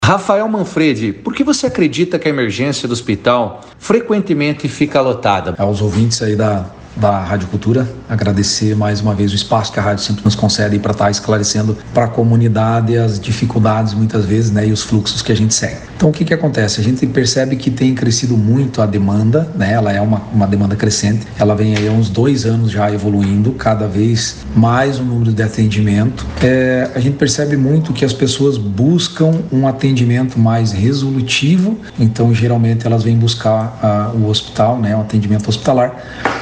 Rafael Manfredi, por que você acredita que a emergência do hospital frequentemente fica lotada? Aos ouvintes aí da Rádio Cultura, agradecer mais uma vez o espaço que a rádio sempre nos concede para estar esclarecendo para a comunidade as dificuldades muitas vezes, né, e os fluxos que a gente segue. Então o que acontece? A gente percebe que tem crescido muito a demanda, né? Ela é uma demanda crescente, ela vem aí há uns 2 anos já evoluindo, cada vez mais o número de atendimento. A gente percebe muito que as pessoas buscam um atendimento mais resolutivo, então geralmente elas vêm buscar o hospital, né, um atendimento hospitalar,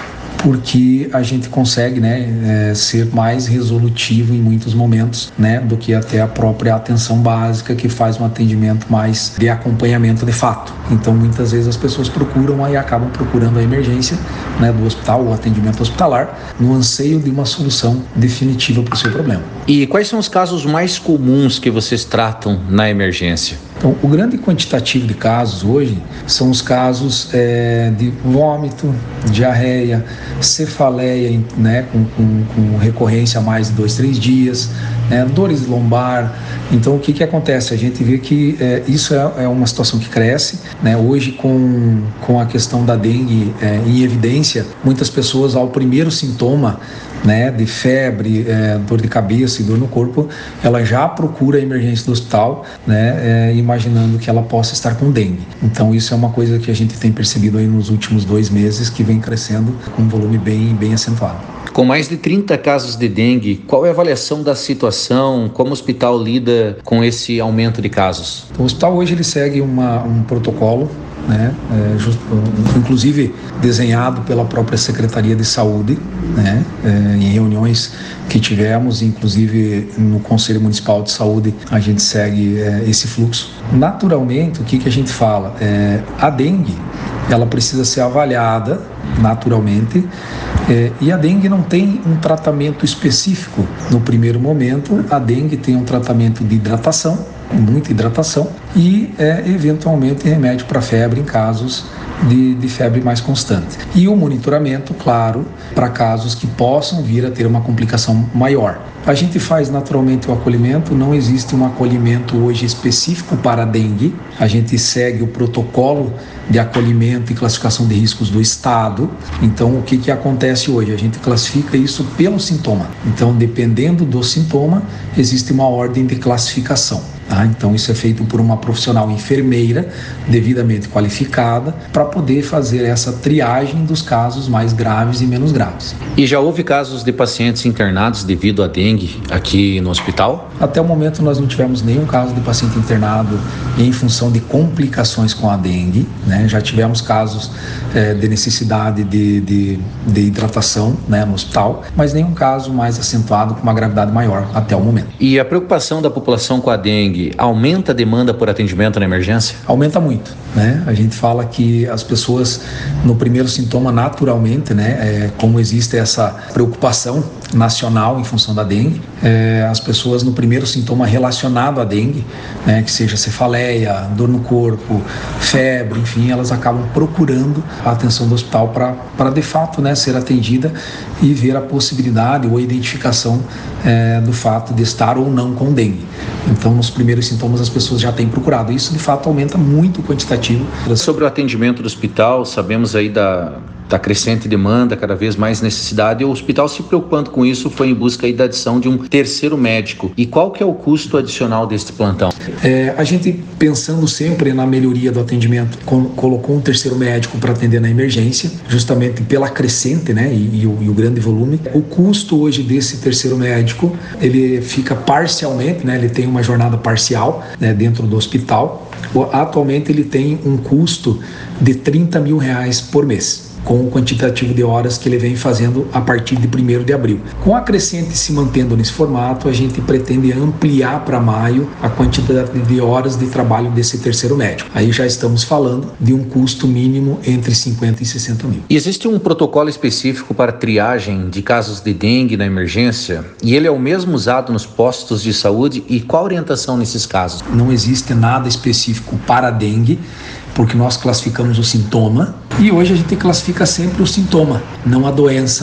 porque a gente consegue, né, ser mais resolutivo em muitos momentos, né, do que até a própria atenção básica, que faz um atendimento mais de acompanhamento de fato. Então muitas vezes as pessoas procuram e acabam procurando a emergência, né, do hospital, o atendimento hospitalar, no anseio de uma solução definitiva para o seu problema. E quais são os casos mais comuns que vocês tratam na emergência? Então, o grande quantitativo de casos hoje são os casos de vômito, diarreia, cefaleia, né, com recorrência a mais de 2, 3 dias, né, dores lombar. Então, o que acontece? A gente vê que isso é uma situação que cresce, né? Hoje, com a questão da dengue em evidência, muitas pessoas, ao primeiro sintoma, né, de febre, dor de cabeça e dor no corpo, ela já procura a emergência do hospital, né, imaginando que ela possa estar com dengue. Então isso é uma coisa que a gente tem percebido aí nos últimos 2 meses, que vem crescendo com um volume bem acentuado. Com mais de 30 casos de dengue, qual é a avaliação da situação? Como o hospital lida com esse aumento de casos? O hospital hoje ele segue um protocolo, né, inclusive desenhado pela própria Secretaria de Saúde, né, em reuniões que tivemos, inclusive no Conselho Municipal de Saúde, a gente segue esse fluxo. Naturalmente, o que a gente fala? A dengue, ela precisa ser avaliada naturalmente, e a dengue não tem um tratamento específico. No primeiro momento, a dengue tem um tratamento de hidratação, muita hidratação, e eventualmente remédio para febre em casos de febre mais constante. E o monitoramento, claro, para casos que possam vir a ter uma complicação maior. A gente faz naturalmente o acolhimento, não existe um acolhimento hoje específico para a dengue. A gente segue o protocolo de acolhimento e classificação de riscos do Estado. Então, o que acontece hoje? A gente classifica isso pelo sintoma. Então, dependendo do sintoma, existe uma ordem de classificação. Então isso é feito por uma profissional enfermeira devidamente qualificada para poder fazer essa triagem dos casos mais graves e menos graves. E já houve casos de pacientes internados devido à dengue aqui no hospital? Até o momento nós não tivemos nenhum caso de paciente internado em função de complicações com a dengue, né? Já tivemos casos de necessidade de hidratação, né, no hospital, mas nenhum caso mais acentuado com uma gravidade maior até o momento. E a preocupação da população com a dengue aumenta a demanda por atendimento na emergência? Aumenta muito, né? A gente fala que as pessoas no primeiro sintoma naturalmente, né, como existe essa preocupação nacional em função da dengue, as pessoas no primeiro sintoma relacionado à dengue, né, que seja cefaleia, dor no corpo, febre, enfim, elas acabam procurando a atenção do hospital para de fato, né, ser atendida e ver a possibilidade ou a identificação do fato de estar ou não com dengue. Então, nos primeiros sintomas as pessoas já têm procurado. Isso de fato aumenta muito o quantitativo. Sobre o atendimento do hospital, sabemos aí da crescente demanda, cada vez mais necessidade, e o hospital, se preocupando com isso, foi em busca aí da adição de um terceiro médico. E qual que é o custo adicional deste plantão? A gente, pensando sempre na melhoria do atendimento, colocou um terceiro médico para atender na emergência, justamente pela crescente, né, e o grande volume. O custo hoje desse terceiro médico, ele fica parcialmente, né, ele tem uma jornada parcial, né, dentro do hospital. Atualmente ele tem um custo de R$30 mil por mês, com o quantitativo de horas que ele vem fazendo a partir de 1º de abril. Com a crescente se mantendo nesse formato, a gente pretende ampliar para maio a quantidade de horas de trabalho desse terceiro médico. Aí já estamos falando de um custo mínimo entre 50 e 60 mil. E existe um protocolo específico para triagem de casos de dengue na emergência? E ele é o mesmo usado nos postos de saúde? E qual a orientação nesses casos? Não existe nada específico para a dengue, porque nós classificamos o sintoma, e hoje a gente classifica sempre o sintoma, não a doença,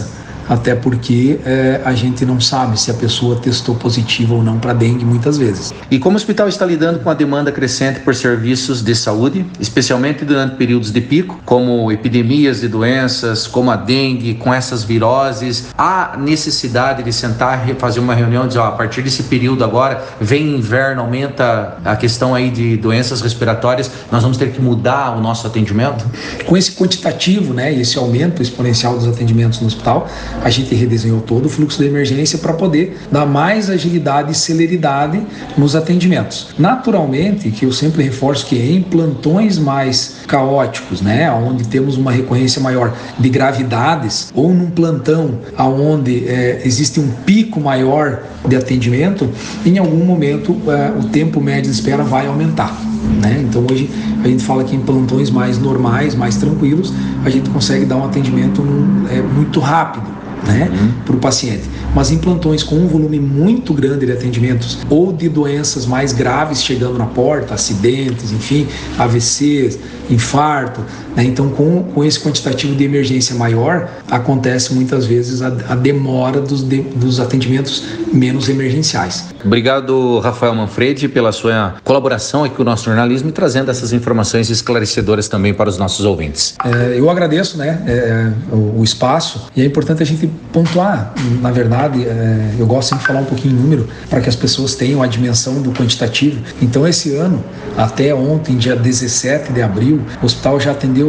até porque a gente não sabe se a pessoa testou positivo ou não para dengue muitas vezes. E como o hospital está lidando com a demanda crescente por serviços de saúde, especialmente durante períodos de pico, como epidemias de doenças, como a dengue, com essas viroses, há necessidade de sentar e fazer uma reunião e dizer, a partir desse período agora, vem inverno, aumenta a questão aí de doenças respiratórias, nós vamos ter que mudar o nosso atendimento? Com esse quantitativo, né, e esse aumento exponencial dos atendimentos no hospital, a gente redesenhou todo o fluxo de emergência para poder dar mais agilidade e celeridade nos atendimentos. Naturalmente, que eu sempre reforço que em plantões mais caóticos, né, onde temos uma recorrência maior de gravidades, ou num plantão onde existe um pico maior de atendimento, em algum momento o tempo médio de espera vai aumentar. Né? Então hoje a gente fala que em plantões mais normais, mais tranquilos, a gente consegue dar um atendimento muito rápido, né, para o paciente. Mas em plantões com um volume muito grande de atendimentos ou de doenças mais graves chegando na porta, acidentes, enfim, AVCs, infarto, né? Então com esse quantitativo de emergência maior, acontece muitas vezes a demora dos atendimentos menos emergenciais. Obrigado, Rafael Manfredi, pela sua colaboração aqui com o nosso jornalismo e trazendo essas informações esclarecedoras também para os nossos ouvintes. Eu agradeço, né, o espaço, e é importante a gente pontuar, na verdade, eu gosto sempre de falar um pouquinho em número para que as pessoas tenham a dimensão do quantitativo. Então esse ano, até ontem, dia 17 de abril, o hospital já atendeu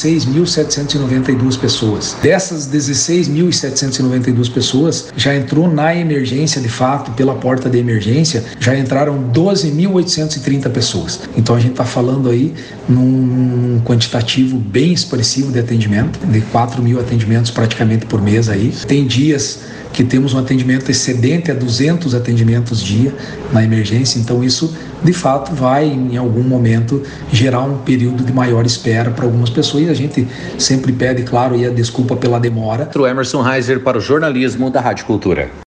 16.792 pessoas. Dessas 16.792 pessoas, já entrou na emergência de fato, pela porta de emergência, já entraram 12.830 pessoas. Então a gente está falando aí num quantitativo bem expressivo de atendimento, de 4.000 atendimentos praticamente por mês aí. Tem dias que temos um atendimento excedente a 200 atendimentos dia na emergência, então isso de fato vai em algum momento gerar um período de maior espera para algumas pessoas, e a gente sempre pede, claro, e a desculpa pela demora. O Emerson Reiser para o jornalismo da Rádio Cultura.